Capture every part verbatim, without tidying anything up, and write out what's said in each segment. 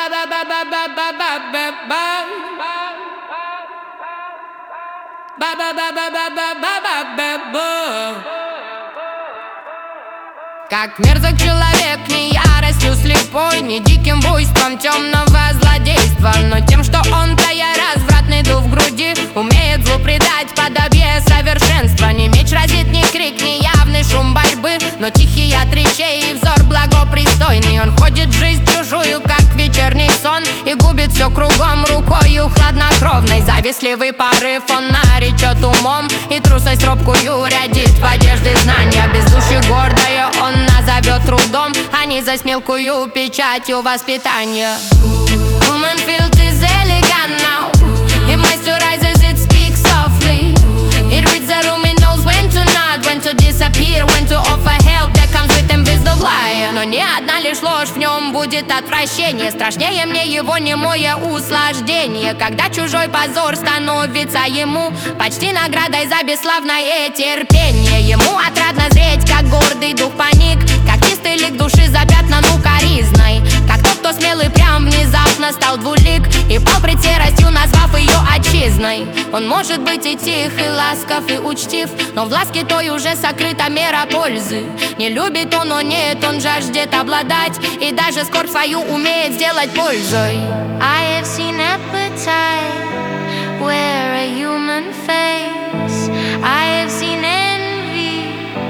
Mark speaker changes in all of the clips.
Speaker 1: Как мерзок человек, не яростью слепой, не диким буйством темного злодейства, но тем, что он, тая развратный дух в груди, умеет злу придать подобие совершенства. Не меч разит, ни крик, ни явный шум борьбы, но тихий яд речей и взор благопристойный. Он ходит в жизнь чужую, как вечерний сон, и губит все кругом рукою хладнокровной. Завистливый порыв он наречет умом, и трусость робкую рядит в одежды знания. Бездушие гордое он назовет трудом, а не за мелкую печатью воспитания. Human filth is elegant now. It moisturizes, it speaks softly. It reads the room, it knows when to nod, when to disappear, when to offer help that comes with invisible. Но ни одна лишь ложь в нем будет отвращение. Страшнее мне его немое услаждение, когда чужой позор становится ему почти наградой за бесславное терпение. Ему отрадно зреть, как гордый дух паник, как чистый лик души запятнан укоризной, как тот, кто смелый прям внезапно стал двулик и пал пред серостью, назвав ее отчизной. Он может быть и тих, и ласков, и учтив, но в ласке той уже сокрыта мера пользы. Не любит он, но нет, он жаждет обладать, и даже скорбь свою умеет сделать пользой.
Speaker 2: I have seen appetite wear a human face. I have seen envy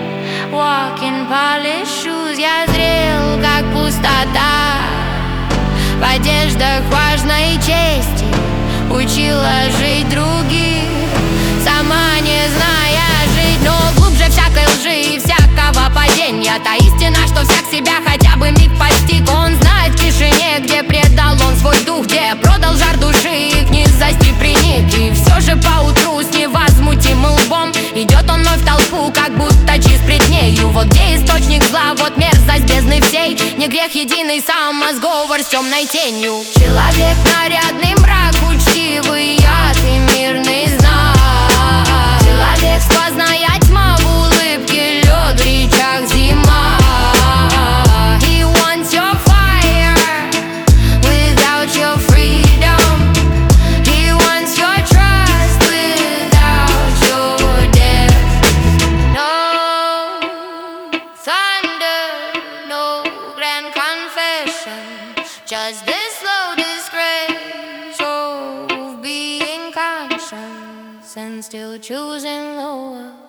Speaker 2: walk in polished shoes. Я зрел, как пустота в одеждах важной чести учила жить других, сама не зная жить. Но глубже всякой лжи и всякого падения та истина, что всяк себя хотя бы миг постиг. Он знает в тишине, где предал он свой дух, где продал жар души их низости приник. И все же поутру с невозмутимым лбом идет он вновь в толпу, как будто чист пред нею. Вот где источник зла, вот мерзость бездны всей, не грех единый сам, а сговор с темной тенью. Человек нарядный мрак, учтивый яд и мирный знак. Человек сквозная тьма, в улыбке лед, в речах зима. He wants your fire without your freedom. He wants your trust without your death. No thunder, no grand confession, just this slow disgrace of being conscious and still choosing lower.